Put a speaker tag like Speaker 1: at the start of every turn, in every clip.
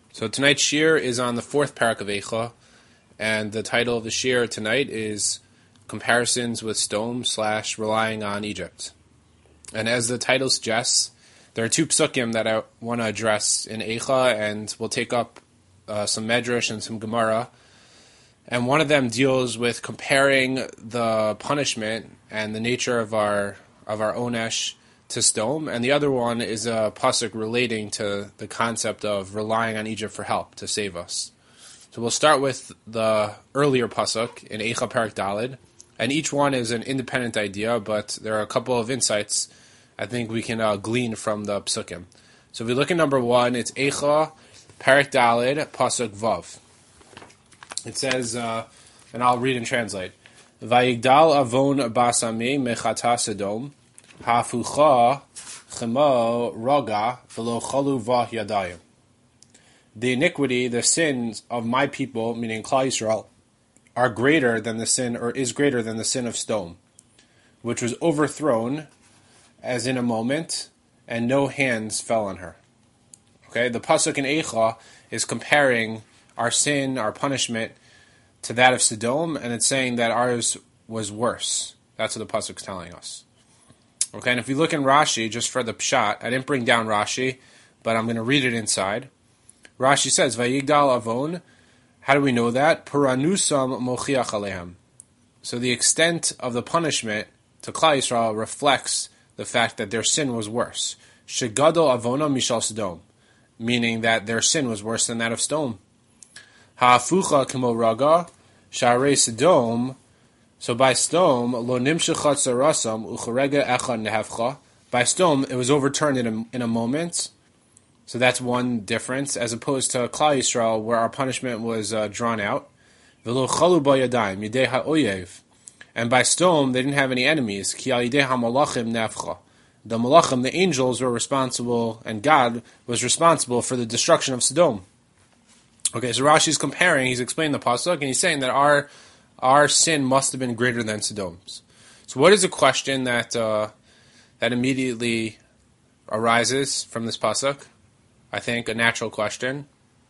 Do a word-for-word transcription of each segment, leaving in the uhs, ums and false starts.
Speaker 1: So tonight's shir is on the fourth parak of Eicha, and the title of the shir tonight is Comparisons with Sdom slash Relying on Egypt. And as the title suggests, there are two psukim that I want to address in Eicha, and we'll take up uh, some medrash and some Gemara. And one of them deals with comparing the punishment and the nature of our of our onesh to Sdom, and the other one is a pasuk relating to the concept of relying on Egypt for help to save us. So we'll start with the earlier pasuk in Eicha Parak Daled, and each one is an independent idea, but there are a couple of insights I think we can uh, glean from the psukim. So if we look at number one, it's Eicha Parak Daled pasuk Vav. It says, uh, and I'll read and translate: Vayigdal avon basami mechata Sodom. Hafucha chemo roga v'lo chalu vah yadayim. The iniquity, the sins of my people, meaning Klal Yisrael, are greater than the sin, or is greater than the sin of Sdom, which was overthrown as in a moment, and no hands fell on her. Okay, the pasuk in Eicha is comparing our sin, our punishment, to that of Sodom, and it's saying that ours was worse. That's what the pasuk is telling us. Okay, and if we look in Rashi, just for the pshat, I didn't bring down Rashi, but I'm going to read it inside. Rashi says, Vayigdal avon. How do we know that? Puranusam mochiach alehem. So the extent of the punishment to Klal Yisrael reflects the fact that their sin was worse. Shegadol avona mishal Sodom, meaning that their sin was worse than that of Sdom. Ha'afucha kemo raga, sharei Sodom. So by Sdom, lo nimshechat sarasam ucharega echad nehevcha. By Sdom, it was overturned in a, in a moment. So that's one difference, as opposed to Klal Yisrael, where our punishment was uh, drawn out. V'lo chalu b'yadayim yidei ha'oyev. And by Sdom, they didn't have any enemies. Ki al yidei ha'malachim nehevcha. The malachim, the angels, were responsible, and God was responsible for the destruction of Sodom. Okay, so Rashi's comparing, he's explaining the pasuk, and he's saying that our Our sin must have been greater than Sodom's. So what is a question that uh, that immediately arises from this pasuk? I think a natural question.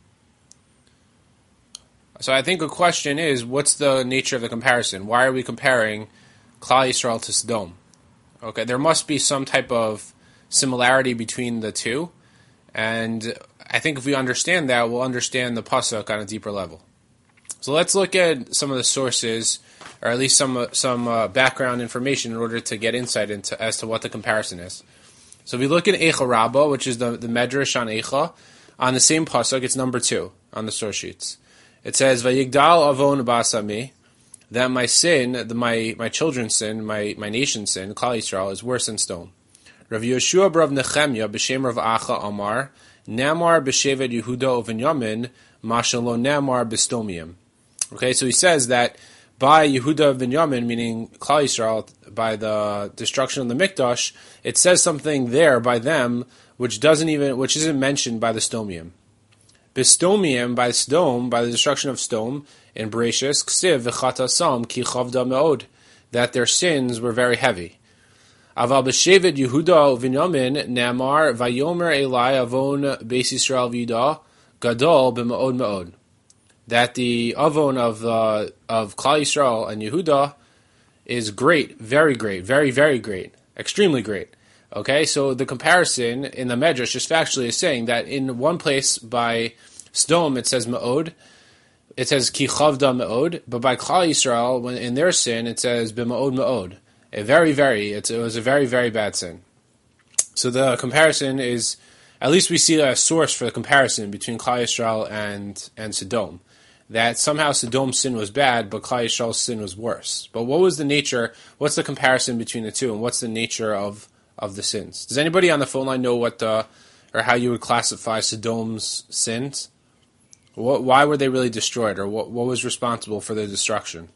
Speaker 1: So I think a question is, what's the nature of the comparison? Why are we comparing Klal Yisrael to Sodom? Okay, there must be some type of similarity between the two, and I think if we understand that, we'll understand the pasuk on a deeper level. So let's look at some of the sources, or at least some uh, some uh, background information in order to get insight into as to what the comparison is. So if we look at Eicha Rabbah, which is the, the Medrash on Eicha, on the same pasuk, it's number two on the source sheets. It says, Vayigdal avon basami, that my sin, the, my my children's sin, my, my nation's sin, Klal Yisrael, is worse than Sdom. Rav Yoshua Rav Nechemya, b'shem Rav Acha Amar, Namar b'shevet Yehuda u'Vinyamin, Mashalo Namar b'Stomiim. Okay, so he says that by Yehuda Binyamin, meaning Klal Yisrael, by the destruction of the Mikdash, it says something there by them which doesn't even, which isn't mentioned by the Stomiim. Bistomiim, by Sdom, by the destruction of Sdom, in Bereshis, Ksiv v'chatasam ki chavda me'od, that their sins were very heavy. Aval b'shevet Yehuda Binyamin namar vayomer elai avon beis Yisrael v'yida gadol b'me'od me'od. That the avon of uh, of Klal Yisrael and Yehuda is great, very great, very, very great, extremely great. Okay, so the comparison in the Medrash just factually is saying that in one place by Sdom it says Me'od, it says Ki Chavda Me'od, but by Klal Yisrael, when in their sin, it says B'Me'od Me'od. A very, very, it's, it was a very, very bad sin. So the comparison is, at least we see a source for the comparison between Klal Yisrael and, and Sodom. That somehow Sodom's sin was bad, but Klal Yisrael's sin was worse. But what was the nature, what's the comparison between the two, and what's the nature of, of the sins? Does anybody on the phone line know what the, or how you would classify Sodom's sins? What, why were they really destroyed, or what, what was responsible for their destruction?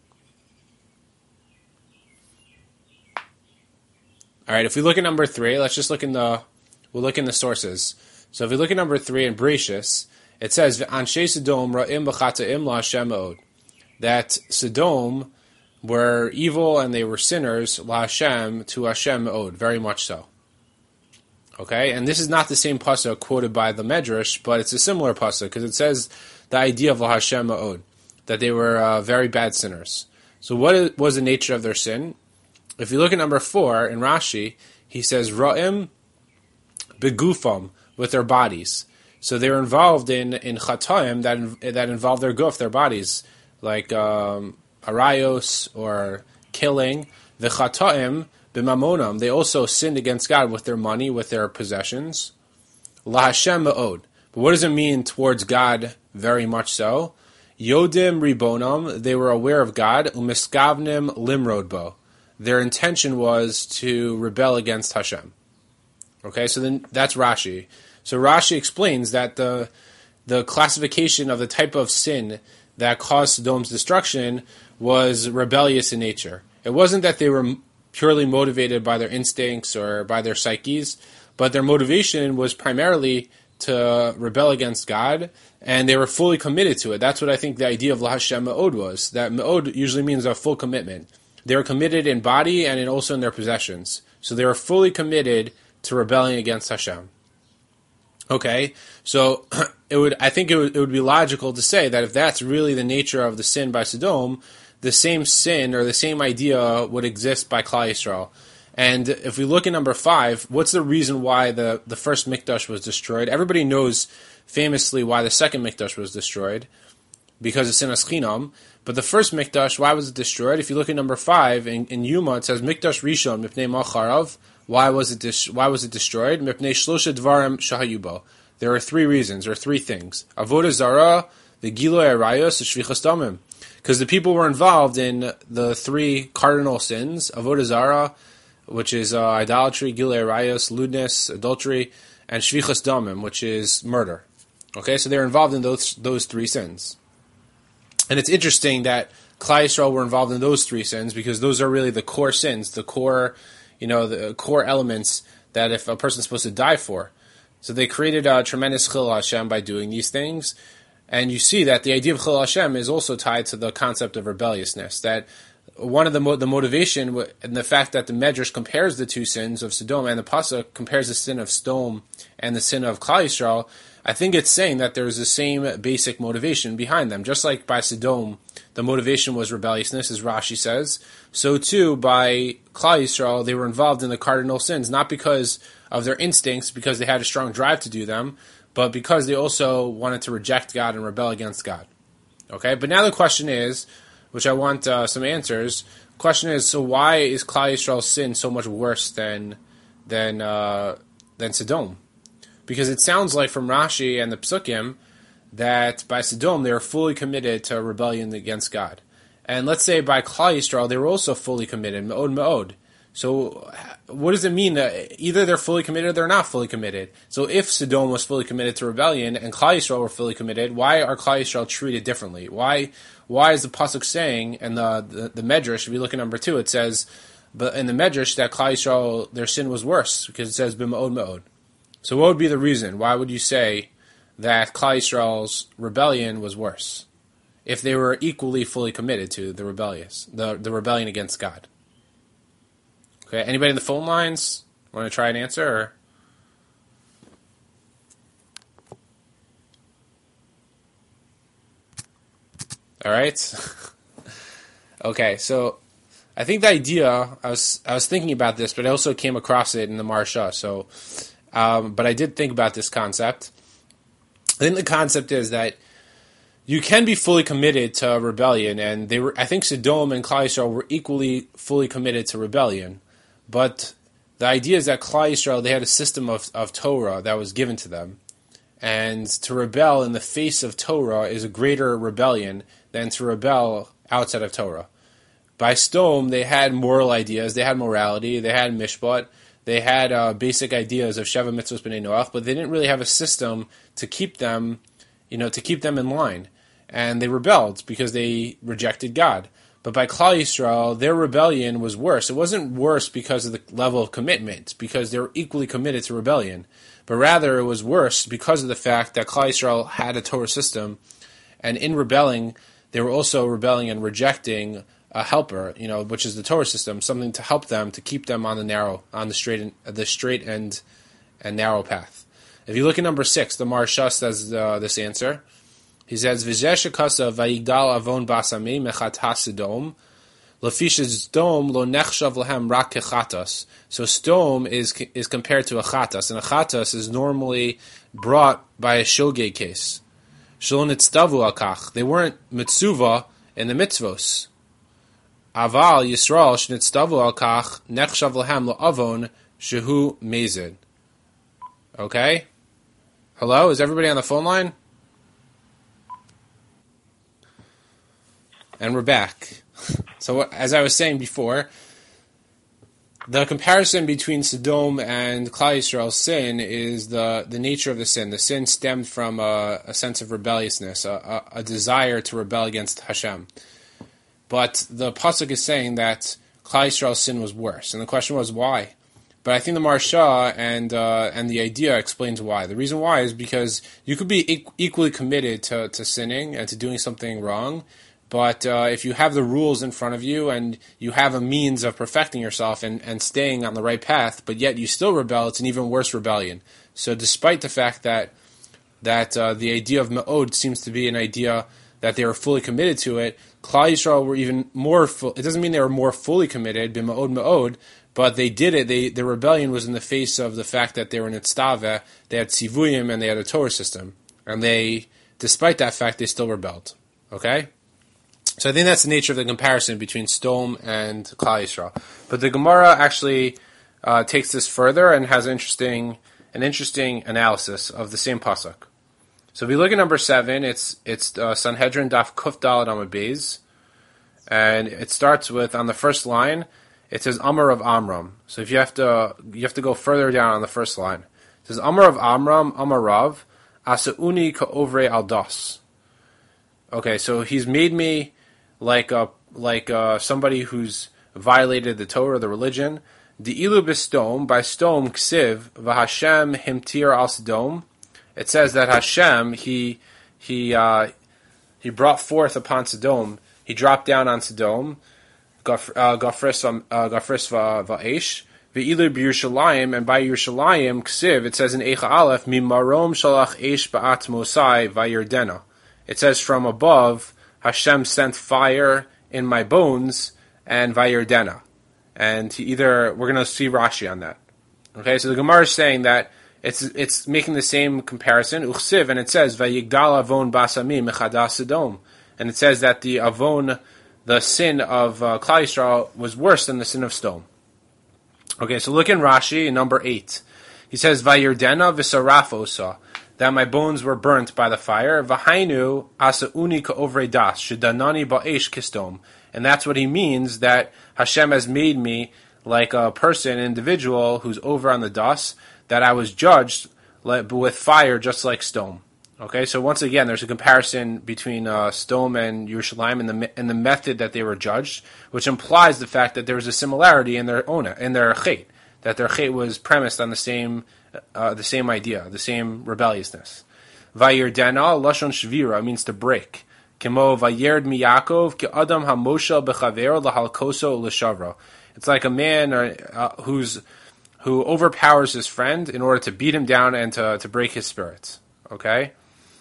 Speaker 1: Alright, if we look at number three, let's just look in the, we'll look in the sources. So if we look at number three in Bereshis, it says, Anshe Sodom ra'im b'chata'im la'Hashem me'od, that Sodom were evil and they were sinners, la'Hashem, to Hashem me'od, very much so. Okay, and this is not the same pasuk quoted by the Medrash, but it's a similar pasuk because it says the idea of Hashem Ma'od, that they were uh, very bad sinners. So what was the nature of their sin? If you look at number four in Rashi, he says Ra'im begufam, with their bodies. So they were involved in in chataim that that involved their guf, their bodies, like um, arayos or killing. The chataim b'mamonam, they also sinned against God with their money, with their possessions. La Hashem ma'od. But what does it mean towards God? Very much so. Yodim ribonam, they were aware of God. Umiskavnim limrodbo. Their intention was to rebel against Hashem. Okay, so then that's Rashi. So Rashi explains that the the classification of the type of sin that caused Sodom's destruction was rebellious in nature. It wasn't that they were purely motivated by their instincts or by their psyches, but their motivation was primarily to rebel against God, and they were fully committed to it. That's what I think the idea of La Hashem Me'od was. That Me'od usually means a full commitment. They were committed in body and in also in their possessions. So they were fully committed to rebelling against Hashem. Okay, so it would. I think it would, it would be logical to say that if that's really the nature of the sin by Sodom, the same sin or the same idea would exist by Klal Yisrael. And if we look at number five, what's the reason why the, the first Mikdash was destroyed? Everybody knows famously why the second Mikdash was destroyed, because of Sinas Chinam. But the first Mikdash, why was it destroyed? If you look at number five, in, in Yuma, it says, Mikdash Rishon, Mipnei Macharav. Why was it dis- Why was it destroyed? Mipnei Shlosha Dvarim Shahayubo. There are three reasons, or three things. Avodah Zarah, the Giloy Arayos, the Shvichas Damim. Because the people were involved in the three cardinal sins, Avodah Zarah, which is uh, idolatry, Giloy Arayos, lewdness, adultery, and Shvichas Damim, which is murder. Okay, so they're involved in those those three sins. And it's interesting that Klal Yisrael were involved in those three sins, because those are really the core sins, the core, you know, the core elements that if a person's supposed to die for. So they created a tremendous Chil Hashem by doing these things. And you see that the idea of Chil Hashem is also tied to the concept of rebelliousness. That one of the mo- the motivation and the fact that the Medrash compares the two sins of Sodom, and the Pasuk compares the sin of Sodom and the sin of Klal Yisrael, I think it's saying that there's the same basic motivation behind them. Just like by Sodom, the motivation was rebelliousness, as Rashi says, so too by Klal Yisrael, they were involved in the cardinal sins, not because of their instincts, because they had a strong drive to do them, but because they also wanted to reject God and rebel against God. Okay, but now the question is, which I want uh, some answers, the question is, so why is Klal Yisrael's sin so much worse than than uh, than Sodom? Because it sounds like from Rashi and the Psukim that by Sodom they were fully committed to rebellion against God. And let's say by Klal Yisrael they were also fully committed, me'od me'od. So what does it mean that either they're fully committed or they're not fully committed? So if Sodom was fully committed to rebellion and Klal Yisrael were fully committed, why are Klal Yisrael treated differently? Why why is the Pasuk saying, and the, the, the Medrash, if you look at number two, it says, but in the Medrash that Klal Yisrael, their sin was worse, because it says b'me'od me'od. So what would be the reason? Why would you say that Klal Yisrael's rebellion was worse if they were equally fully committed to the rebellious, the, the rebellion against God? Okay, anybody in the phone lines want to try and answer? Or? All right. Okay, so I think the idea, I was I was thinking about this, but I also came across it in the Maharsha. So, um, but I did think about this concept. I think the concept is that you can be fully committed to rebellion, and they were. I think Sodom and Klal Yisrael were equally fully committed to rebellion. But the idea is that Klal Yisrael, they had a system of, of Torah that was given to them. And to rebel in the face of Torah is a greater rebellion than to rebel outside of Torah. By Sodom, they had moral ideas, they had morality, they had mishpat, they had uh, basic ideas of Sheva Mitzvos B'nai Noach, but they didn't really have a system to keep them, you know, to keep them in line. And they rebelled because they rejected God. But by Klal Yisrael, their rebellion was worse. It wasn't worse because of the level of commitment, because they were equally committed to rebellion. But rather, it was worse because of the fact that Klal Yisrael had a Torah system, and in rebelling, they were also rebelling and rejecting a helper, you know, which is the Torah system, something to help them, to keep them on the narrow, on the straight, and, the straight and and narrow path. If you look at number six, the Maharsha says uh, this answer. He says, "V'zeh shekasa vayigdal avon basami mechat hasidom, lefish sdom lo nechshav lahem rak kechatas." So sdom is is compared to a chatas, and a chatas is normally brought by a shogeg case. Shalon itztavu akach. They weren't mitzuva in the mitzvos. Aval Yisrael shnitztavu akach nechshav lahem lo avon shehu mezid. Okay? Hello? Is everybody on the phone line? And we're back. So as I was saying before, the comparison between Sodom and Klal Yisrael's sin is the, the nature of the sin. The sin stemmed from a, a sense of rebelliousness, a, a, a desire to rebel against Hashem. But the pasuk is saying that Klal Yisrael's sin was worse, and the question was why. But I think the Maharsha and uh, and the idea explains why. The reason why is because you could be e- equally committed to, to sinning and to doing something wrong, but uh, if you have the rules in front of you and you have a means of perfecting yourself and, and staying on the right path, but yet you still rebel, it's an even worse rebellion. So despite the fact that that uh, the idea of Me'od seems to be an idea that they were fully committed to it, Klal Yisrael were even more full. It doesn't mean they were more fully committed, b'Me'od Me'od, but they did it. They, the rebellion was in the face of the fact that they were nitztaveh, they had tzivuyim, and they had a Torah system. And they, despite that fact, they still rebelled. Okay? So I think that's the nature of the comparison between Sdom and Klal Yisrael. But the Gemara actually uh, takes this further and has an interesting, an interesting analysis of the same pasuk. So if we look at number seven, it's it's uh, Sanhedrin Daf Kuf Daled Amud Beis, and it starts with, on the first line, it says Amar of Amram. So if you have to you have to go further down on the first line. It says Amar of Amram, Amar Rav, Asauni Ka'ovre Aldas. Okay, so he's made me like a like uh, somebody who's violated the Torah, the religion. De'ilu b'stom, by stom ksiv, v'Hashem himtir al Sodom. It says that Hashem, he he uh, he brought forth upon Sodom, he dropped down on Sodom, Gafris va'esh, ve'ilu b'Yerushalayim, and by Yerushalayim, ksiv, it says in Eicha Aleph, mimarom shalach esh ba'at Mosai va'yerdena. It says from above, Hashem sent fire in my bones, and va'yerdena. And he either, we're going to see Rashi on that. Okay, so the Gemara is saying that It's it's making the same comparison, uchsiv, and it says vayigdal avon basami mechadas Sodom, and it says that the avon, the sin of uh, Klal Yisrael, was worse than the sin of Sodom. Okay, so look in Rashi, in number eight. He says vayerdena v'sarafosa, that my bones were burnt by the fire. V'hainu asauni ka'ovre das shedanani ba'esh kistom, and that's what he means, that Hashem has made me like a person, an individual who's over on the dust, that I was judged with fire just like Sodom. Okay, so once again, there's a comparison between uh, Sodom and Yerushalayim and the and the method that they were judged, which implies the fact that there was a similarity in their own in their chet, that their chet was premised on the same uh, the same idea, the same rebelliousness. Vayerdena lashon shvira means to break. Kimo vayerd miyakov ki adam hamosha bechavero lahalkoso l'shavro. It's like a man uh, who's who overpowers his friend in order to beat him down and to, to break his spirits. Okay?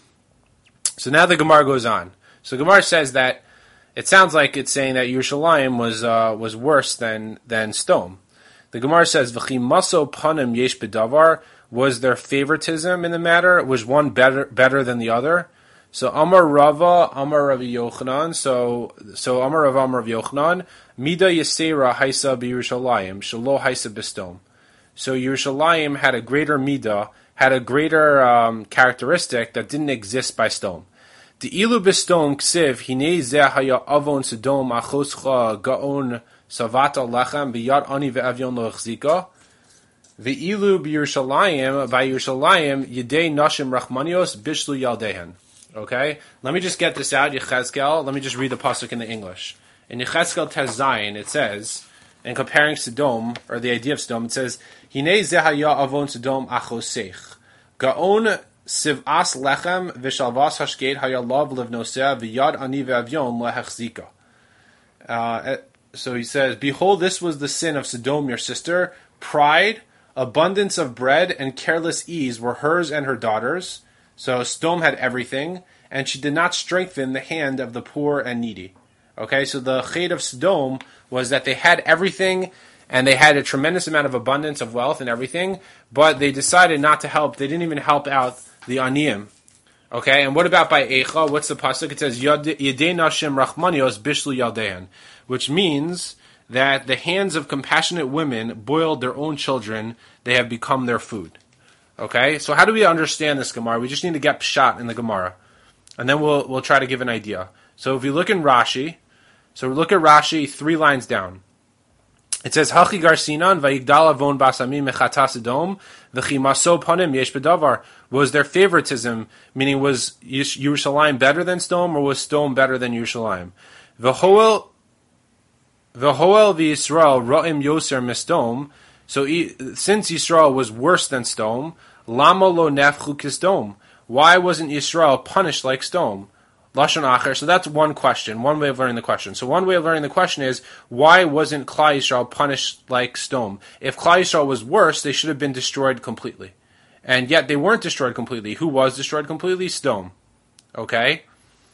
Speaker 1: So now the Gemara goes on. So the Gemara says that it sounds like it's saying that Yerushalayim was uh, was worse than than Sodom. The Gemara says, V'chi maso panim yesh bedavar, was there favoritism in the matter? Was one better better than the other? So Amar Rava, Amar Rav Yochanan, so so Amar Rava, Amar Rav Yochanan, Mida Yesera Haisa B'Yerushalayim, Shalo Haisa B'Sdom. So Yerushalayim had a greater midah, had a greater um, characteristic that didn't exist by Sodom. The ilu b'Sdom ksiv hinei zeh haya avon Sodom achoscha gaon savata lechem b'yad ani ve'avyon lo echzika. Ve'ilu b'Yerushalayim v'Yerushalayim yedei nashim rachmanios bishlu yaldehen. Okay, let me just get this out. Yechezkel. Let me just read the pasuk in the English. In Yechezkel Tez Zayin, it says, in comparing Sodom, or the idea of Sodom, it says, Hinei zehaya avon Sodom achosech. Gaon sivas lechem v'shalvas hashket hayalav livnoseh v'yad ani ve'avyon lehechzika. Uh, so he says, behold, this was the sin of Sodom, your sister, pride abundance of bread and careless ease were hers and her daughters. So Sdom had everything, and she did not strengthen the hand of the poor and needy. Okay, so the chet of Sdom was that they had everything, and they had a tremendous amount of abundance of wealth and everything, but they decided not to help. They didn't even help out the aniyim. Okay, and what about by Eicha? What's the pasuk? It says, Yedei nashim rachmanios bishlu yaldehan, which means that the hands of compassionate women boiled their own children. They have become their food. Okay, so how do we understand this Gemara? We just need to get pshat in the Gemara, and then we'll we'll try to give an idea. So if you look in Rashi, so look at Rashi three lines down. It says, Hachi garsinan vayigdal avon basamim mechatas edom v'chimaso panim yesh bedavar. Was their favoritism, meaning was Yerushalayim better than Sdom, or was Sdom better than Yerushalayim? V'hoel v'hoel v'Yisrael ra'im yoser misdom. So since Yisrael was worse than Sdom, lama lo nefchu kisdom. Why wasn't Yisrael punished like Sdom? Lashon Acher. So that's one question, one way of learning the question. So one way of learning the question is, why wasn't Klal Yisrael punished like Sdom? If Klal Yisrael was worse, they should have been destroyed completely. And yet they weren't destroyed completely. Who was destroyed completely? Sdom. Okay?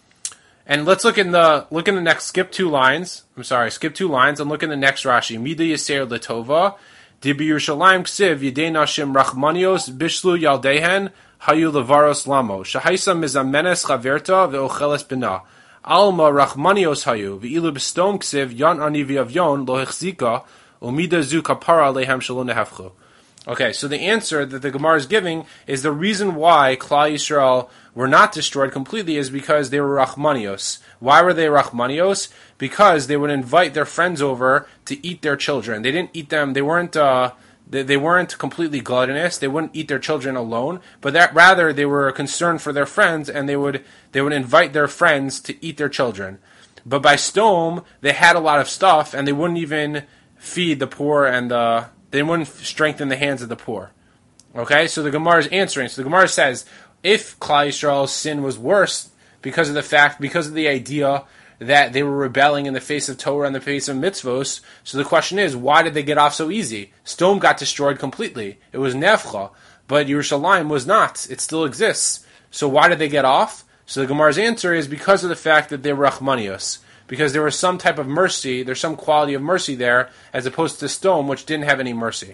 Speaker 1: And let's look in the look in the next, skip two lines. I'm sorry, skip two lines and look in the next Rashi. Mida Yisrael Letova, Dibi Yerushalayim Ksiv, Yedei Nashim Rachmanios, Bishlu Yaldehen, Hayu levaros lamo. Shahaisa mizamenes chaverta ve'ocheles bina. Alma rachmanios hayu ve'ilu b'stom ksiv yan ani v'avyon lo hechzika umida zu kapara lehem shelo nehafchu. Okay, so the answer that the Gemara is giving is the reason why Klal Yisrael were not destroyed completely is because they were rachmanios. Why were they rachmanios? Because they would invite their friends over to eat their children. They didn't eat them. They weren't. Uh, They, they weren't completely gluttonous. They wouldn't eat their children alone, but that rather they were concerned for their friends, and they would they would invite their friends to eat their children. But by Sdom, they had a lot of stuff, and they wouldn't even feed the poor, and the, they wouldn't strengthen the hands of the poor. Okay, so the Gemara is answering. So the Gemara says, if Klal Yisrael's sin was worse because of the fact, because of the idea that they were rebelling in the face of Torah and the face of mitzvos. So the question is, why did they get off so easy? Sdom got destroyed completely. It was Nefcha, but Yerushalayim was not. It still exists. So why did they get off? So the Gemara's answer is because of the fact that they were Rachmanios. Because there was some type of mercy, there's some quality of mercy there, as opposed to Sdom, which didn't have any mercy.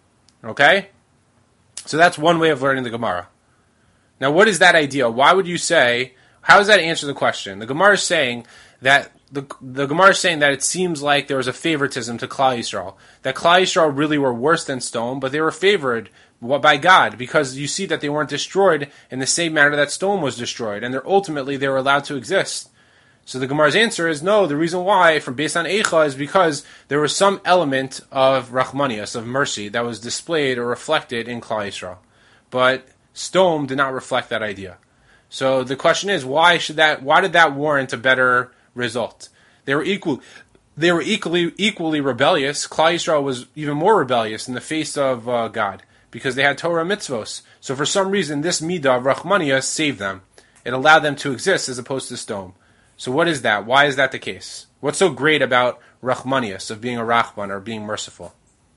Speaker 1: Okay? So that's one way of learning the Gemara. Now what is that idea? Why would you say, how does that answer the question? The Gemara is saying that the the Gemara is saying that it seems like there was a favoritism to Klal Yisrael. That Klal Yisrael really were worse than Sdom, but they were favored by God because you see that they weren't destroyed in the same manner that Sdom was destroyed, and they're ultimately they were allowed to exist. So the Gemara's answer is no. The reason why, from based on Eicha, is because there was some element of Rachmanias, of mercy, that was displayed or reflected in Klal Yisrael, but Sdom did not reflect that idea. So the question is, why should that? Why did that warrant a better result? They were equal. They were equally equally rebellious. Klal Yisrael was even more rebellious in the face of uh, God because they had Torah mitzvos. So for some reason, this midah of Rachmanias saved them. It allowed them to exist as opposed to Sdom. So what is that? Why is that the case? What's so great about Rachmanias, of being a Rachman or being merciful?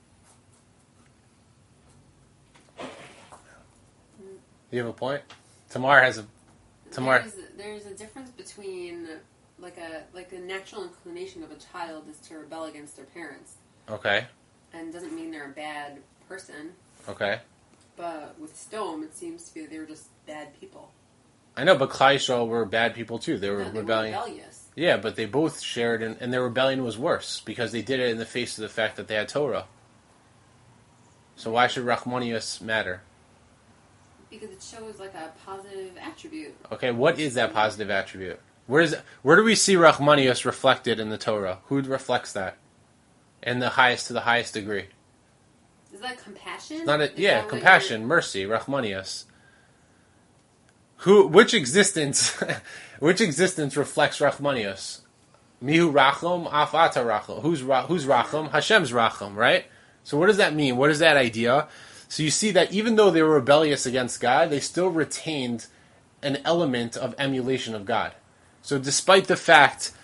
Speaker 1: You have a point? Tamar has a. Tamar.
Speaker 2: There's, there's a difference between like a like the natural inclination of a child is to rebel against their parents.
Speaker 1: Okay.
Speaker 2: And doesn't mean they're a bad person.
Speaker 1: Okay.
Speaker 2: But with Sdom, it seems to be that they were just bad people.
Speaker 1: I know, but Klal Yisrael were bad people too. They were
Speaker 2: no, they
Speaker 1: rebelling.
Speaker 2: Were rebellious.
Speaker 1: Yeah, but they both shared, in, and their rebellion was worse because they did it in the face of the fact that they had Torah. So why should Rachmanias matter?
Speaker 2: Because it shows like a positive attribute.
Speaker 1: Okay, what is that positive attribute? Where is where do we see Rachmanias reflected in the Torah? Who reflects that? In the highest to the highest degree.
Speaker 2: Is that compassion?
Speaker 1: It's not a, yeah, compassion, mercy, Rachmanias. Who? Which existence? which existence reflects Rachmanias? Mihu Racham, Afata Racham. Who's who's Racham? Hashem's Racham, right? So what does that mean? What is that idea? So you see that even though they were rebellious against God, they still retained an element of emulation of God. So despite the fact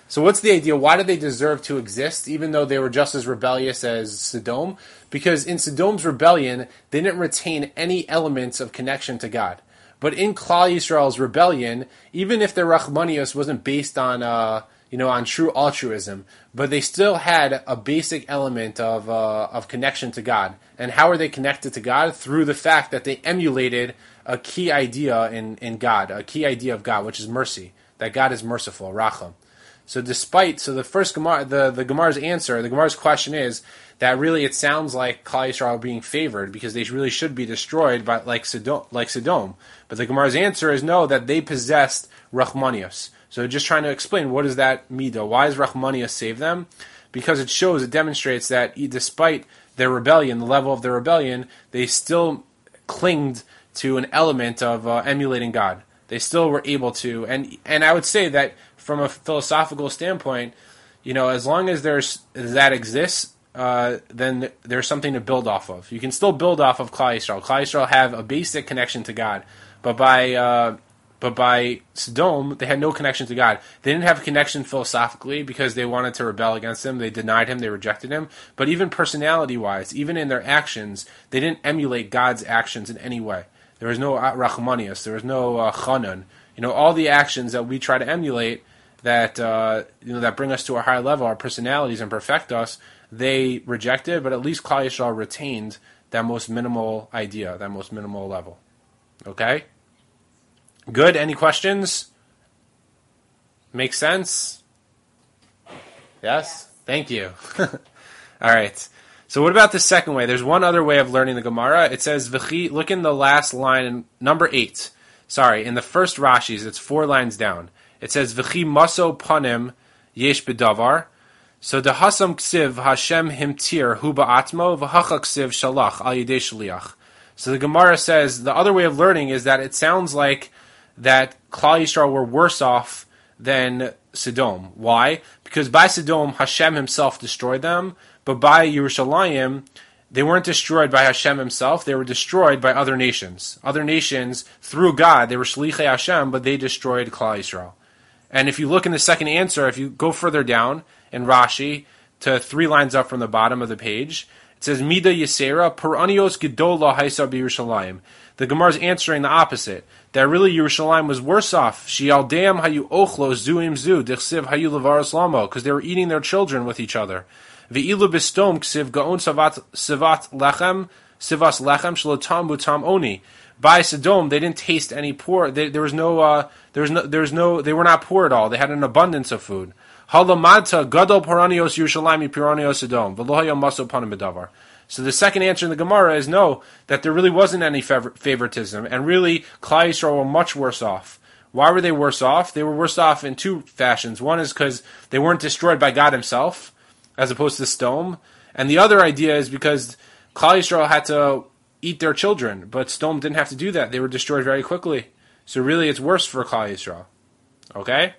Speaker 1: So what's the idea? Why did they deserve to exist, even though they were just as rebellious as Sodom? Because in Sodom's rebellion, they didn't retain any elements of connection to God. But in Klal Yisrael's rebellion, even if their Rachmanios wasn't based on, uh, you know, on true altruism, but they still had a basic element of uh, of connection to God. And how are they connected to God? Through the fact that they emulated a key idea in, in God, a key idea of God, which is mercy, that God is merciful, Racham. So despite, so the first Gemara, the, the Gemara's answer, the Gemara's question is that really it sounds like Klal Yisrael are being favored because they really should be destroyed by like Sodom, like Sodom. But the Gemara's answer is no, that they possessed Rachmanios. So just trying to explain, what is that midah? Why does Rachmanios save them? Because it shows, it demonstrates that despite their rebellion, the level of their rebellion, they still clinged to an element of uh, emulating God. They still were able to, and and I would say that from a philosophical standpoint, you know, as long as there's that exists, uh, then there's something to build off of. You can still build off of Klal Yisrael. Klal Yisrael have a basic connection to God, but by uh, but by Sodom, they had no connection to God. They didn't have a connection philosophically because they wanted to rebel against him. They denied him. They rejected him. But even personality-wise, even in their actions, they didn't emulate God's actions in any way. There was no Rachmanios. There was no uh, Chanan. You know, all the actions that we try to emulate that uh, you know that bring us to a higher level, our personalities, and perfect us, they rejected. But at least Klal Yisrael retained that most minimal idea, that most minimal level. Okay? Good? Any questions? Make sense? Yes? yes. Thank you. All right. So what about the second way? There's one other way of learning the Gemara. It says, V'chi, look in the last line, in number eight. Sorry, in the first Rashis, it's four lines down. It says, V'chi maso panim yesh bedavar. So the hasam ksiv Hashem himtir hu ba'atmo v'hacha ksiv shalach al yidei shliach. So the Gemara says, the other way of learning is that it sounds like that Klal Yisrael were worse off than Sodom. Why? Because by Sodom, Hashem himself destroyed them, but by Yerushalayim, they weren't destroyed by Hashem himself, they were destroyed by other nations. Other nations, through God, they were Shlichei Hashem, but they destroyed Klal Yisrael. And if you look in the second answer, if you go further down in Rashi, to three lines up from the bottom of the page, it says, Mida Yisera, Paranios Gedola Haisa B'Yerushalayim. The Gemara is answering the opposite, that really Yerushalayim was worse off. Shialdeim hayu ochlos zuim zu, dichsiv hayu levaros lamo, because they were eating their children with each other. Ve'ilu bistom ksiv gaon savat sivat lechem, sivas lechem shlotam butam oni. By Sodom, they didn't taste any poor. They, there was no, uh, there was no, there was no, they were not poor at all. They had an abundance of food. Halamanta gadol paranios Yerushalayim piranios Sodom, v'lohayom maso panim bedavar. So the second answer in the Gemara is no, that there really wasn't any favor- favoritism, and really Klal Yisrael were much worse off. Why were they worse off? They were worse off in two fashions. One is because they weren't destroyed by God himself, as opposed to Sodom, and the other idea is because Klal Yisrael had to eat their children, but Sodom didn't have to do that. They were destroyed very quickly. So really it's worse for Klal Yisrael. Okay?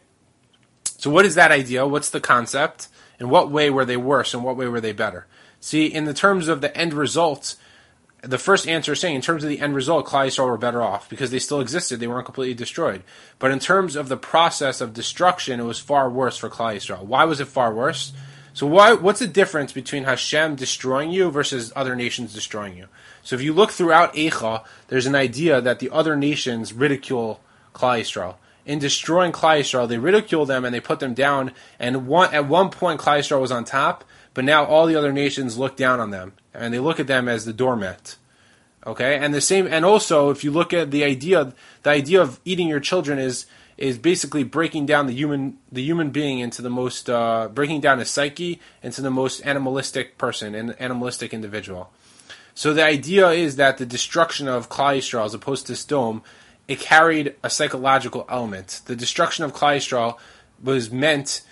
Speaker 1: So what is that idea? What's the concept? In what way were they worse? In what way were they better? See, in the terms of the end result, the first answer is saying, in terms of the end result, Klal Yisrael were better off because they still existed. They weren't completely destroyed. But in terms of the process of destruction, it was far worse for Klal Yisrael. Why was it far worse? So why, what's the difference between Hashem destroying you versus other nations destroying you? So if you look throughout Eicha, there's an idea that the other nations ridicule Klal Yisrael. In destroying Klal Yisrael, they ridicule them and they put them down. And one, at one point, Klal Yisrael was on top. But now all the other nations look down on them, and they look at them as the doormat. Okay, and the same, and also if you look at the idea, the idea of eating your children is is basically breaking down the human the human being into the most uh, breaking down his psyche into the most animalistic person, an animalistic individual. So the idea is that the destruction of Klal Yisrael, as opposed to Sodom, it carried a psychological element. The destruction of Klal Yisrael was meant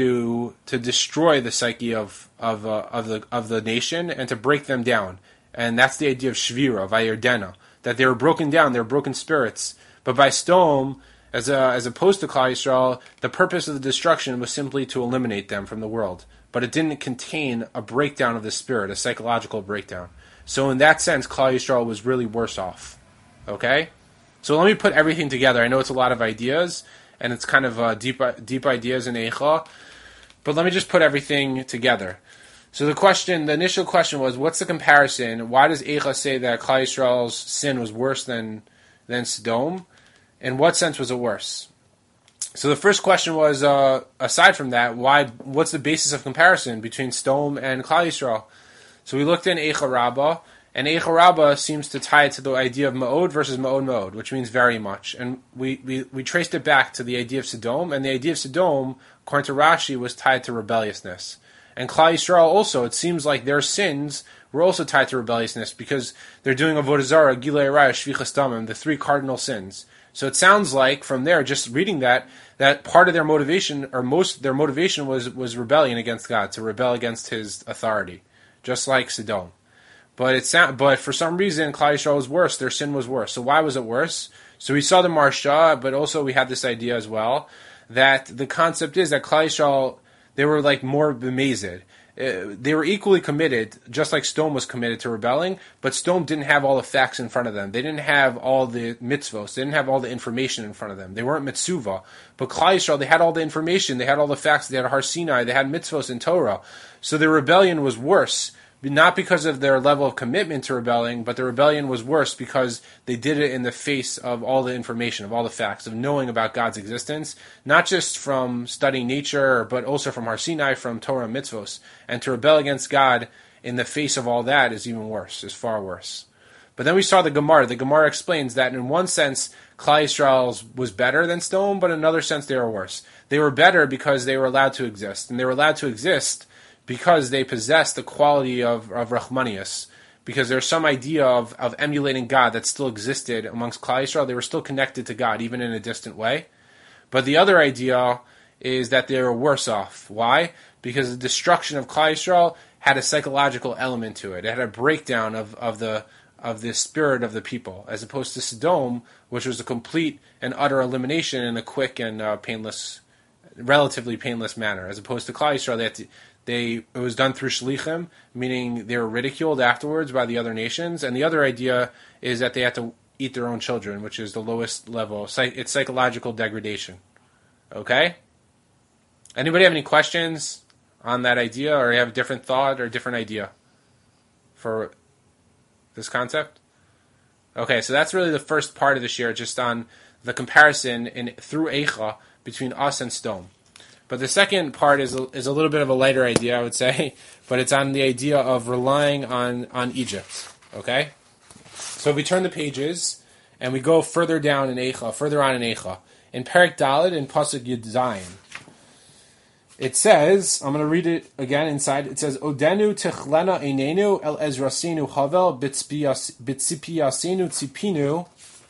Speaker 1: to to destroy the psyche of of uh, of the of the nation and to break them down, and that's the idea of shvira, vayerdena, that they were broken down, they were broken spirits. But by Sodom, as a, as opposed to Klal Yisrael, the purpose of the destruction was simply to eliminate them from the world, but it didn't contain a breakdown of the spirit, a psychological breakdown. So in that sense, Klal Yisrael was really worse off. Okay, so let me put everything together. I know it's a lot of ideas. And it's kind of uh, deep deep ideas in Eicha. But let me just put everything together. So the question, the initial question was, what's the comparison? Why does Eicha say that Klal Yisrael's sin was worse than than Sodom? In what sense was it worse? So the first question was, uh, aside from that, why? What's the basis of comparison between Sodom and Klal Yisrael? So we looked in Eicha Rabbah, and Eicha Rabbah seems to tie it to the idea of Ma'od versus Ma'od Ma'od, which means very much. And we, we, we traced it back to the idea of Sodom, and the idea of Sodom, according to Rashi, was tied to rebelliousness. And Klal Yisrael also, it seems like their sins were also tied to rebelliousness, because they're doing Avodah Zarah, Gilei Arayah, Shvichas Damim, the three cardinal sins. So it sounds like, from there, just reading that, that part of their motivation, or most their motivation was, was rebellion against God, to rebel against His authority, just like Sodom. But it sound, but for some reason, Klal Yisrael was worse. Their sin was worse. So why was it worse? So we saw the Marsha, but also we had this idea as well, that the concept is that Klal Yisrael, they were like more bemazed. Uh, they were equally committed, just like Sodom was committed to rebelling, but Sodom didn't have all the facts in front of them. They didn't have all the mitzvos. They didn't have all the information in front of them. They weren't mitzvah. But Klal Yisrael, they had all the information. They had all the facts. They had Har Sinai. They had mitzvos and Torah. So their rebellion was worse, not because of their level of commitment to rebelling, but the rebellion was worse because they did it in the face of all the information, of all the facts, of knowing about God's existence, not just from studying nature, but also from Har Sinai, from Torah and mitzvos. And to rebel against God in the face of all that is even worse, is far worse. But then we saw the Gemara. The Gemara explains that in one sense, Klal Yisrael was better than Sodom, but in another sense they were worse. They were better because they were allowed to exist. And they were allowed to exist because they possess the quality of, of Rachmanius, because there's some idea of, of emulating God that still existed amongst Klal Yisrael. They were still connected to God, even in a distant way. But the other idea is that they were worse off. Why? Because the destruction of Klal Yisrael had a psychological element to it. It had a breakdown of, of the of the spirit of the people, as opposed to Sodom, which was a complete and utter elimination in a quick and uh, painless, relatively painless manner. As opposed to Klal Yisrael, they had to, They, it was done through shlichim, meaning they were ridiculed afterwards by the other nations. And the other idea is that they had to eat their own children, which is the lowest level. It's psychological degradation. Okay? Anybody have any questions on that idea, or you have a different thought or a different idea for this concept? Okay, so that's really the first part of the shir, just on the comparison in through Eicha between us and Sodom. But the second part is a, is a little bit of a lighter idea, I would say, but it's on the idea of relying on, on Egypt. Okay? So if we turn the pages and we go further down in Eicha, further on in Eicha, in Perek Daled in Pasuk Yud Zayin, it says, I'm going to read it again inside, it says, Odenu tichlena einenu el ezrasenu havel bitzipiyasenu tzipinu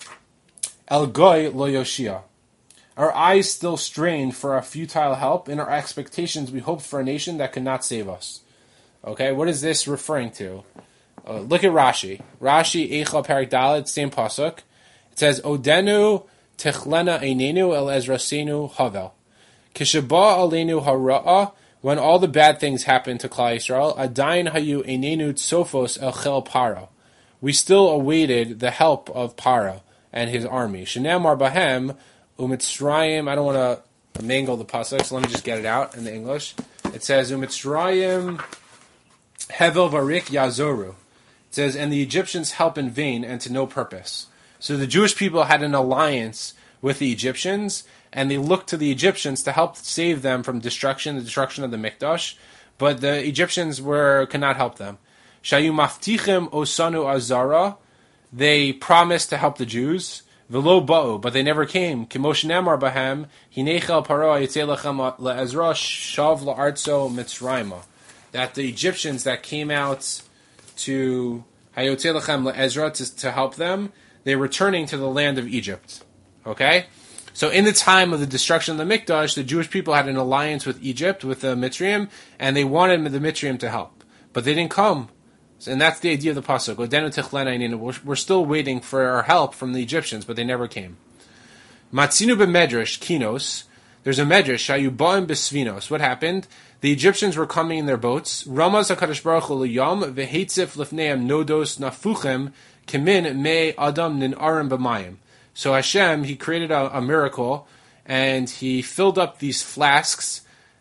Speaker 1: el goy lo yoshia. Our eyes still strained for our futile help. In our expectations, we hoped for a nation that could not save us. Okay, what is this referring to? Uh, look at Rashi. Rashi, Eicha Perek Daled, same pasuk. It says, Odenu tichlena einenu el ezrasenu havel. Kishaba aleinu hara'a, when all the bad things happened to Klal Yisrael, adayin hayu einenu tzofos el chel Paro. We still awaited the help of Paro and his army. Shenamar bahem umitzrayim. I don't want to mangle the pasuk, so let me just get it out in the English. It says umitzrayim hevel varik yazoru. It says, and the Egyptians help in vain and to no purpose. So the Jewish people had an alliance with the Egyptians, and they looked to the Egyptians to help save them from destruction, the destruction of the Mikdash, but the Egyptians were could not help them. Shayu maftichim osanu azara, they promised to help the Jews, velo ba'u, but they never came. Kimosh namar bahem, hinechel paro yitzei lechem le'ezra shav la'artzo mitzrayma. That the Egyptians that came out to hayotzei lechem le'ezra to, to help them, they're returning to the land of Egypt. Okay? So in the time of the destruction of the Mikdash, the Jewish people had an alliance with Egypt, with the Mitzrayim, and they wanted the Mitzrayim to help. But they didn't come. And that's the idea of the pasuk. We're still waiting for our help from the Egyptians, but they never came. Matzinu b'medrash, kinos. There's a medrash, shayu ba'im b'svinos. What happened? The Egyptians were coming in their boats. Ramaz HaKadosh Baruch Hu l'yam, v'heitzif lifneim nodos nafuchem, kimin me adam nin arim b'mayim. So Hashem, He created a, a miracle, and He filled up these flasks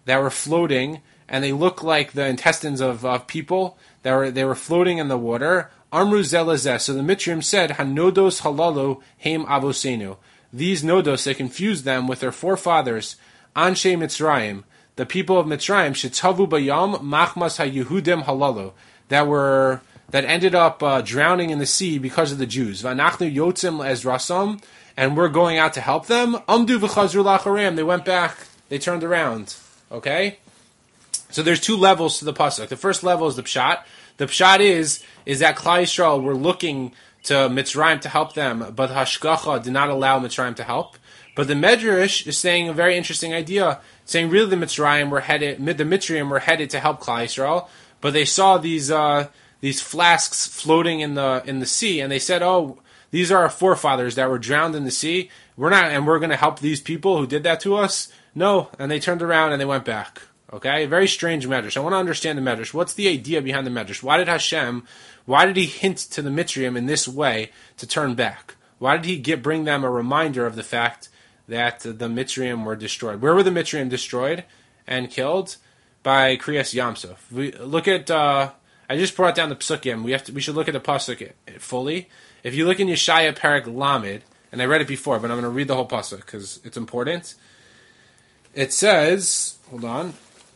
Speaker 1: that were floating, and they looked like the intestines of, of people that were they were floating in the water. Amru zelazeh. So the Mitzrayim said, Hanodos halalu heim avosenu. These nodos, they confused them with their forefathers, Anshe Mitzrayim, the people of Mitzrayim, Shetzavu bayam machmas haYehudim halalu, that were that ended up uh, drowning in the sea because of the Jews. Vanachnu yotzim ezrasam, and we're going out to help them. Amdu v'chazru lacharim. They went back. They turned around. Okay. So there's two levels to the pasuk. The first level is the pshat. The pshat is is that Klal Yisrael were looking to Mitzrayim to help them, but Hashgacha did not allow Mitzrayim to help. But the Medrash is saying a very interesting idea, saying really the Mitzrayim were headed, the Mitzrayim were headed to help Klal Yisrael, but they saw these uh, these flasks floating in the in the sea, and they said, "Oh, these are our forefathers that were drowned in the sea. We're not, and we're going to help these people who did that to us." No, and they turned around and they went back. Okay, very strange Medrash. I want to understand the Medrash. What's the idea behind the Medrash? Why did Hashem, why did he hint to the Mitzrayim in this way to turn back? Why did he get, bring them a reminder of the fact that the Mitzrayim were destroyed? Where were the Mitzrayim destroyed and killed? By Kriyas Yamsuf. We look at, uh, I just brought down the Psukim. We have to, we should look at the Pasuk fully. If you look in Yeshaya Perek Lamed, and I read it before, but I'm going to read the whole Pasuk because it's important. It says, hold on.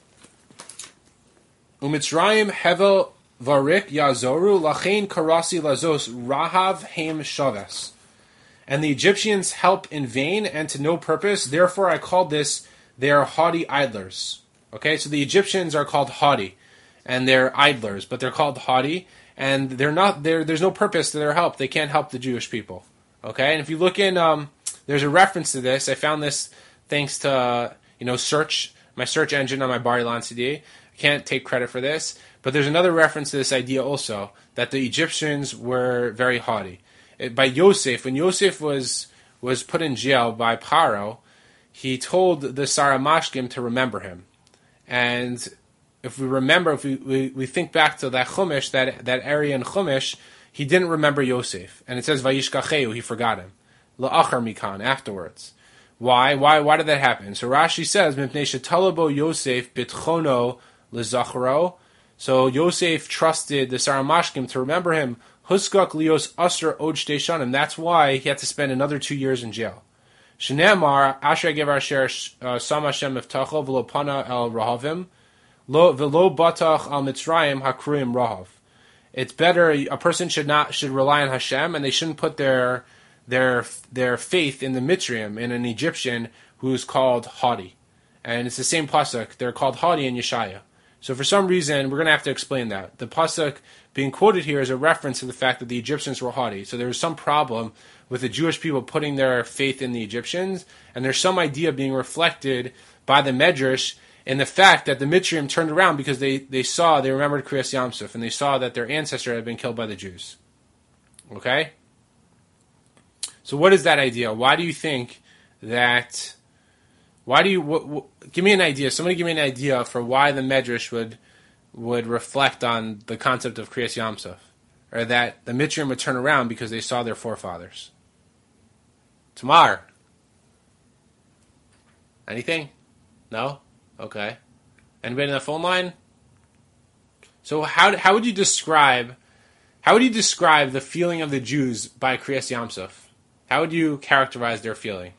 Speaker 1: Umitzrayim hevel varik yazoru lachein karasi lazos rahav heim shaves. And the Egyptians help in vain and to no purpose. Therefore, I called this they are haughty idlers. Okay, so the Egyptians are called haughty, and they're idlers, but they're called haughty, and they're not. They're, there's no purpose to their help. They can't help the Jewish people. Okay, and if you look in, um, there's a reference to this. I found this thanks to uh, you know search my search engine on my Bar Ilan C D. Can't take credit for this, but there's another reference to this idea also, that the Egyptians were very haughty. It, by Yosef, when Yosef was was put in jail by Paro, he told the Saramashkim to remember him. And if we remember, if we, we, we think back to that Chumash, that, that area in Chumash, he didn't remember Yosef. And it says, Vayishkacheu, he forgot him. La'achar mikan, afterwards. Why? Why Why did that happen? So Rashi says, Mipnei shetalabo Yosef bitchono Lezachro. So Yosef trusted the Saramashkim to remember him. Huskak lios asr od shtei shanim. That's why he had to spend another two years in jail. Shneamar asher gevar asher sam Hashem miftacho v'lo pana el rahavim lo v'lo batach al Mitzrayim hakruim rahav. It's better a person should not should rely on Hashem, and they shouldn't put their their their faith in the Mitzrayim, in an Egyptian who's called haughty. And it's the same pasuk. They're called haughty in Yeshaya. So for some reason, we're going to have to explain that. The pasuk being quoted here is a reference to the fact that the Egyptians were haughty. So there was some problem with the Jewish people putting their faith in the Egyptians, and there's some idea being reflected by the Medrash in the fact that the Mitzrayim turned around because they, they saw, they remembered Kriyas Yamsuf, and they saw that their ancestor had been killed by the Jews. Okay? So what is that idea? Why do you think that... Why do you what, what, give me an idea? Somebody give me an idea for why the Medrash would would reflect on the concept of Kriyas Yamsuf, or that the Mitzrayim would turn around because they saw their forefathers. Tamar, anything? No? Okay. Anybody on the phone line? So how how would you describe how would you describe the feeling of the Jews by Kriyas Yamsuf? How would you characterize their feeling?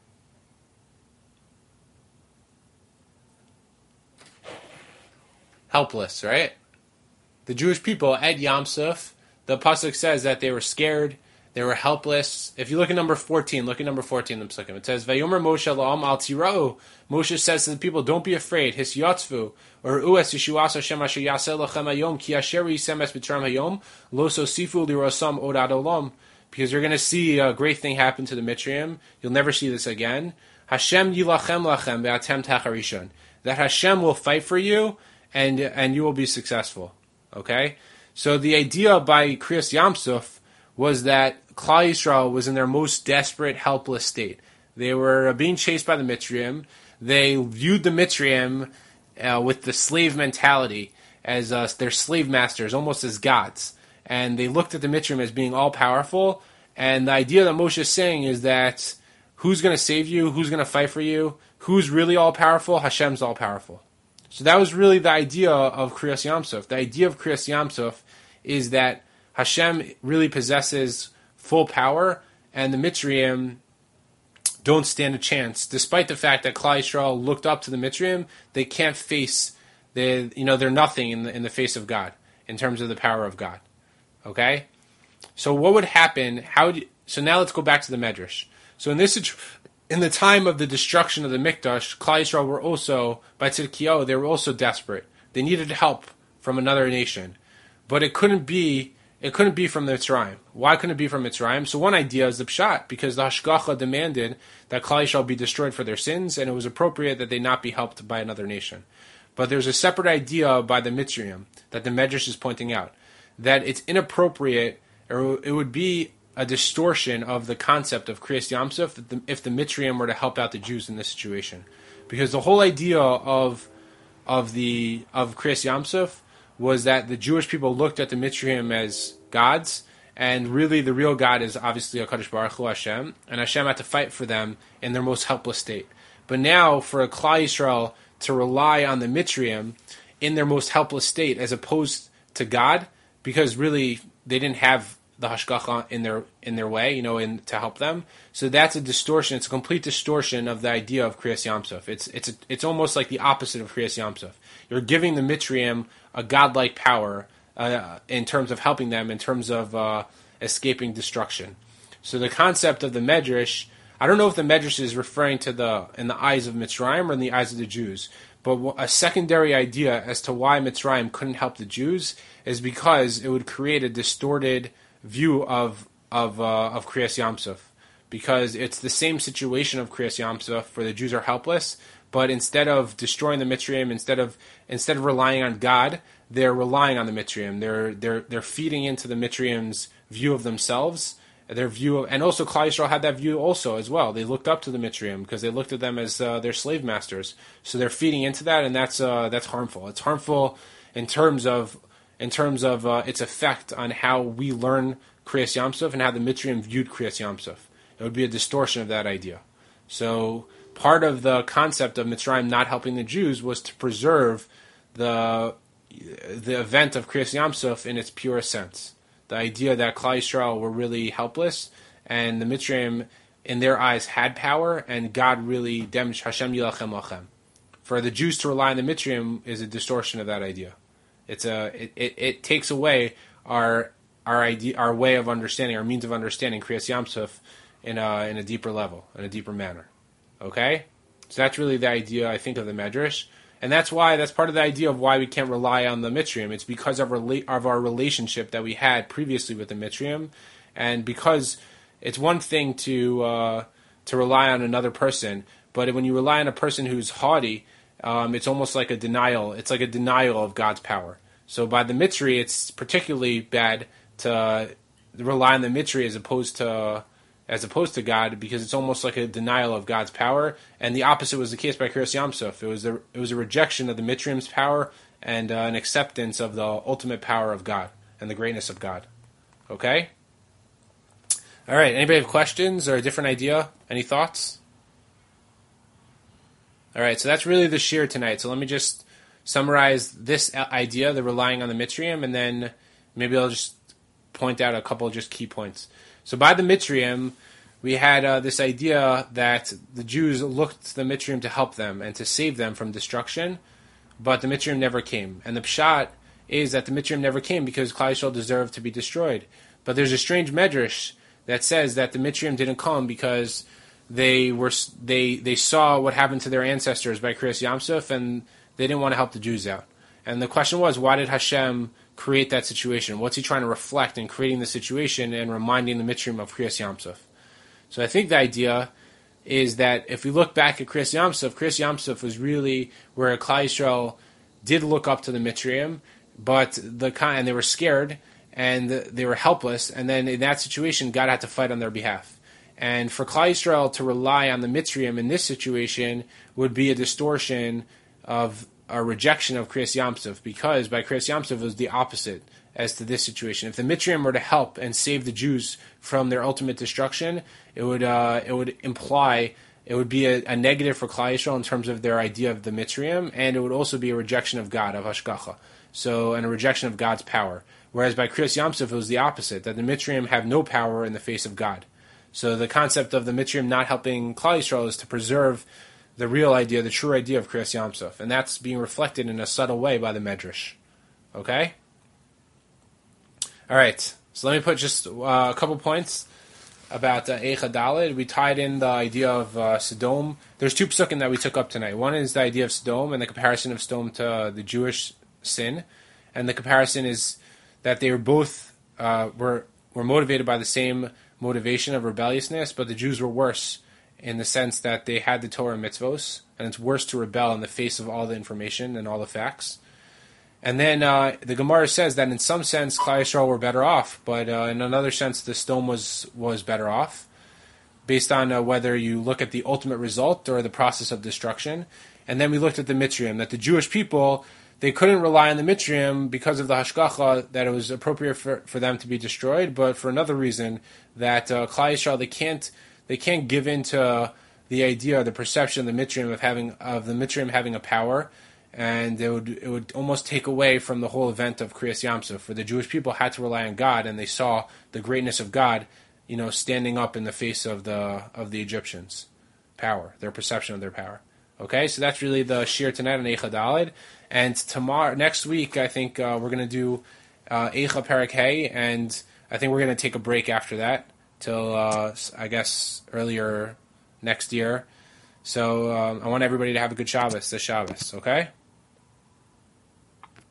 Speaker 1: Helpless, right? The Jewish people at Yamsuf, the pasuk says that they were scared, they were helpless. If you look at number fourteen, look at number fourteen in the psukim. It says, "Vayomer Moshe la'am al tira'u." Moshe says to the people, "Don't be afraid. His yatzvu or u'es yeshuas Hashem asher yaseh lachem hayom ki asher yisem es b'tram hayom lo sosifu lirasam od ad olam." Because you're going to see a great thing happen to the Mitzrayim. You'll never see this again. Hashem yilachem lachem be'atem tacharishon. That Hashem will fight for you, and and you will be successful. Okay? So the idea by Kriyas Yamsuf was that Klal Yisrael was in their most desperate, helpless state. They were being chased by the Mitzrayim. They viewed the Mitzrayim uh, with the slave mentality as uh, their slave masters, almost as gods. And they looked at the Mitzrayim as being all-powerful. And the idea that Moshe is saying is that who's going to save you, who's going to fight for you, who's really all-powerful, Hashem's all-powerful. So that was really the idea of Kriyas Yamsuf. The idea of Kriyas Yamsuf is that Hashem really possesses full power, and the Mitzrayim don't stand a chance. Despite the fact that Klal Yisrael looked up to the Mitzrayim, they can't face, the, you know, they're nothing in the, in the face of God, in terms of the power of God. Okay? So what would happen, how would you, so now let's go back to the Medrash. So in this in the time of the destruction of the Mikdash, Klal Yisrael were also, by Tzidkiyahu, they were also desperate. They needed help from another nation. But it couldn't be it couldn't be from Mitzrayim. Why couldn't it be from Mitzrayim? So one idea is the Pshat, because the Hashgacha demanded that Klal Yisrael be destroyed for their sins, and it was appropriate that they not be helped by another nation. But there's a separate idea by the Mitzrayim that the Medrash is pointing out, that it's inappropriate, or it would be a distortion of the concept of Kriyas Yamsuf if the, if the Mitzrayim were to help out the Jews in this situation. Because the whole idea of of the of Kriyas Yamsuf was that the Jewish people looked at the Mitzrayim as gods, and really the real God is obviously HaKadosh Baruch Hu, Hashem, and Hashem had to fight for them in their most helpless state. But now, for a Klal Yisrael to rely on the Mitzrayim in their most helpless state, as opposed to God, because really they didn't have the hashgacha in their in their way, you know, in to help them. So that's a distortion. It's a complete distortion of the idea of Kriyas Yamsuf. It's it's a, it's almost like the opposite of Kriyas Yamsuf. You're giving the Mitzrayim a godlike power uh, in terms of helping them, in terms of uh, escaping destruction. So the concept of the Medrash, I don't know if the Medrash is referring to the in the eyes of Mitzrayim or in the eyes of the Jews, but a secondary idea as to why Mitzrayim couldn't help the Jews is because it would create a distorted view of of uh, of Kriyas Yamsuf, because it's the same situation of Kriyas Yamsuf where the Jews are helpless, but instead of destroying the Mitzrayim, instead of instead of relying on God, they're relying on the Mitzrayim. They're they're they're feeding into the Mitzrayim's view of themselves, their view of, and also Klal Yisrael had that view also as well. They looked up to the Mitzrayim because they looked at them as uh, their slave masters. So they're feeding into that, and that's uh, that's harmful. It's harmful in terms of in terms of uh, its effect on how we learn Kriyas Yamsuf and how the Mitzrayim viewed Kriyas Yamsuf. It would be a distortion of that idea. So part of the concept of Mitzrayim not helping the Jews was to preserve the the event of Kriyas Yamsuf in its purest sense. The idea that Klal Yisrael were really helpless, and the Mitzrayim, in their eyes, had power, and God really demonstrated Hashem yilachem lachem. For the Jews to rely on the Mitzrayim is a distortion of that idea. It's a it, it, it takes away our our idea, our way of understanding, our means of understanding Kriyas Yamsuf in a in a deeper level, in a deeper manner. Okay, so that's really the idea, I think, of the Medrash, and that's why that's part of the idea of why we can't rely on the Mitzrayim. It's because of our of our relationship that we had previously with the Mitzrayim, and because it's one thing to uh, to rely on another person, but when you rely on a person who's haughty, Um, it's almost like a denial. It's like a denial of God's power. So by the Mitzri, it's particularly bad to rely on the Mitzri as opposed to as opposed to God, because it's almost like a denial of God's power. And the opposite was the case by Kriyas Yamsuf. It was a it was a rejection of the Mitzrayim's power and uh, an acceptance of the ultimate power of God and the greatness of God. Okay. All right. Anybody have questions or a different idea? Any thoughts? All right, so that's really the shir tonight. So let me just summarize this idea, the relying on the Mitzrayim, and then maybe I'll just point out a couple of just key points. So by the Mitzrayim, we had uh, this idea that the Jews looked to the Mitzrayim to help them and to save them from destruction, but the Mitzrayim never came. And the pshat is that the Mitzrayim never came because Klal Yisrael deserved to be destroyed. But there's a strange medrash that says that the Mitzrayim didn't come because They were they they saw what happened to their ancestors by Kriyas Yamsuf, and they didn't want to help the Jews out. And the question was, why did Hashem create that situation? What's He trying to reflect in creating the situation and reminding the Mitzrayim of Kriyas Yamsuf? So I think the idea is that if we look back at Kriyas Yamsuf, Kriyas Yamsuf was really where Klal Yisrael did look up to the Mitzrayim, but the and they were scared and they were helpless, and then in that situation, God had to fight on their behalf. And for Klal Yisrael to rely on the Mitzrayim in this situation would be a distortion of a rejection of Kriyas Yamsuf, because by Kriyas Yamsuf it was the opposite as to this situation. If the Mitzrayim were to help and save the Jews from their ultimate destruction, it would uh, it would imply, it would be a, a negative for Klal Yisrael in terms of their idea of the Mitzrayim, and it would also be a rejection of God, of Hashgacha, so and a rejection of God's power. Whereas by Kriyas Yamsuf it was the opposite, that the Mitzrayim have no power in the face of God. So the concept of the Mitzrayim not helping Klal Yisrael is to preserve the real idea, the true idea of Kriyas Yamsuf, and that's being reflected in a subtle way by the Medrash. Okay? All right, so let me put just uh, a couple points about uh, Eicha Daled. We tied in the idea of uh, Sodom. There's two psukim that we took up tonight. One is the idea of Sodom and the comparison of Sodom to uh, the Jewish sin, and the comparison is that they were both uh, were were motivated by the same motivation of rebelliousness, but the Jews were worse in the sense that they had the Torah and mitzvos, and it's worse to rebel in the face of all the information and all the facts. And then uh, the Gemara says that in some sense Klal Yisrael were better off, but uh, in another sense the Sodom was was better off, based on uh, whether you look at the ultimate result or the process of destruction. And then we looked at the Mitzrayim, that the Jewish people, they couldn't rely on the Mitzrayim because of the Hashgacha, that it was appropriate for, for them to be destroyed, but for another reason, that uh, Klal Yisrael, they can't they can't give in to the idea, the perception of the Mitzrayim of having of the Mitzrayim having a power. And it would it would almost take away from the whole event of Kriyas Yamsuf, where the Jewish people had to rely on God, and they saw the greatness of God, you know, standing up in the face of the of the Egyptians' power, their perception of their power. Okay, so that's really the shir tonight on Eicha Daled, and tomorrow, next week, I think uh, we're going to do uh, Eicha Perek Hey, and I think we're going to take a break after that till uh, I guess earlier next year. So um, I want everybody to have a good Shabbos, this Shabbos. Okay.